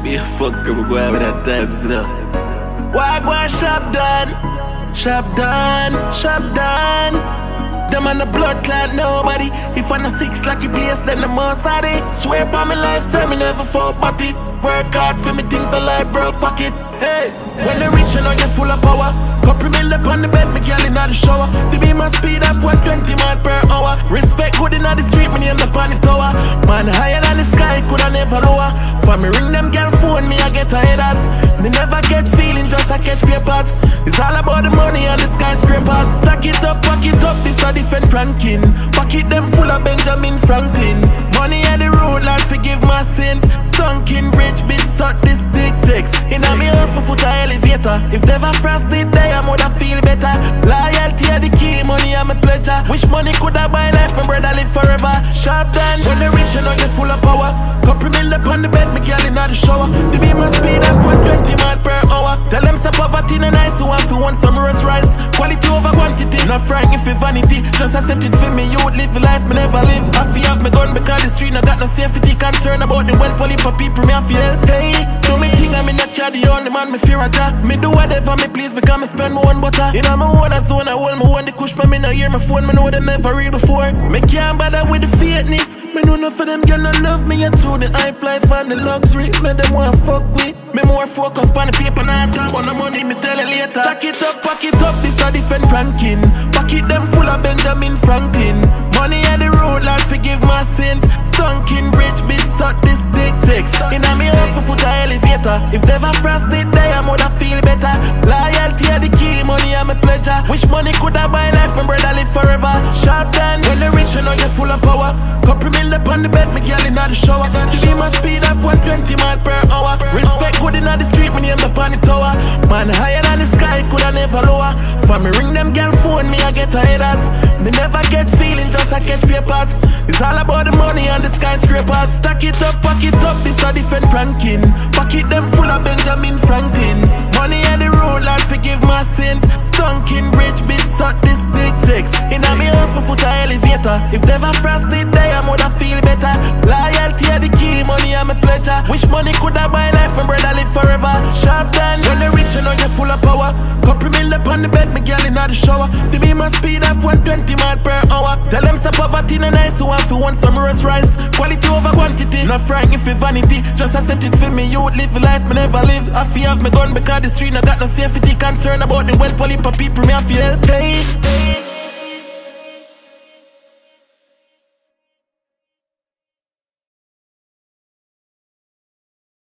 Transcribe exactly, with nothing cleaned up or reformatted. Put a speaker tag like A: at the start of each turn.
A: Yeah, fuck girl, we go have that times now. Why go and shop done? Shop done, shop done. Them on the blood clot, nobody. If I'm a six lucky place, then the most of it. Swear by my life, sir, me never fall body. Work hard for me things the like broke pocket. Hey, when they reach you know you're full of power. Couple mil up on the bed, me girl in the shower. The beam my speed up one twenty miles per hour. Respect good in the street, me name the on the tower. Man higher than the sky, coulda never lower. For me ring them girl phone, me I get a headers. Me never get feeling, just I catch papers. It's all about the money and the skyscrapers. Stack it up, pack it up, this a different ranking. Pocket them full of Benjamin Franklin. Money on the road, Lord forgive my sins. Stunking rich bitch, suck this dick six. In a me house, me put a elevator. If never frost it there, I woulda feel better. Loyalty are the key, money are my pleasure. Wish money coulda buy life, my brother live forever. Sharp done, when they rich, you know you're full of power. Couple mil up on the bed, me girl in the shower. The beam my speed up one twenty miles per hour. Tell them say poverty no nice, so want fi want some roast rice. Quality over quantity, not frightened for vanity. Just accept it for me, you would live the life me never live. I fi have me gun because the street no got no safety. Concern about the well poly for people, me I feel. Hey, do me thing, I'm in a car, the only man me fear a job. Me do whatever me please because me spend my own butter. In my own zone, I hold my own the kush, me no hear my phone, me know them never read before. Me can't bother with the fakeness. Me know enough of them girl no love me, and through the hype life and the luxury. Me them want fuck with. Me more focus on the paper, not talk on the money, me tell you later. Stack it up, pack it up, this a different ranking. Pocket them full of Benjamin Franklin. Money on the road, Lord forgive my sins. Stunking rich bitch, suck this dick six. In a me house, me put a elevator. If never frost it there, I woulda feel better. Loyalty are the key, money are my pleasure. Wish money coulda buy life, my brother live forever. Sharp done, when they rich, you know you're full of power. Couple mil up on the bed, me girl in the shower. The beam my speed up one twenty miles per hour. Respect good in the street, me name the on the tower. Man higher than the sky, coulda never lower. For me ring them girl phone, me I get a headers. Me never get feeling, just I catch papers. It's all about the money and the skyscrapers. Stack it up, pack it up, this a different ranking. Pocket them full of Benjamin Franklin. Money on the road, Lord forgive my sins. Stunking rich bitch, suck this dick six. In a me house, me put a elevator. If never frost it there, I woulda feel better. Loyalty are the key, money are my pleasure. Wish money coulda buy life, my brother live forever. Sharp done, when they rich, you know you're full of power. Couple mil up on the bed, me girl in the shower. The beam my speed up one twenty miles per hour. Tell them say poverty no nice, so want fi want some roast rice. Quality over quantity, not frightened for vanity. Just accept it for me, you would live the life me never live. I fi have me gun because the street no got no safety. Concern about the well poly for people, me I feel. Hey.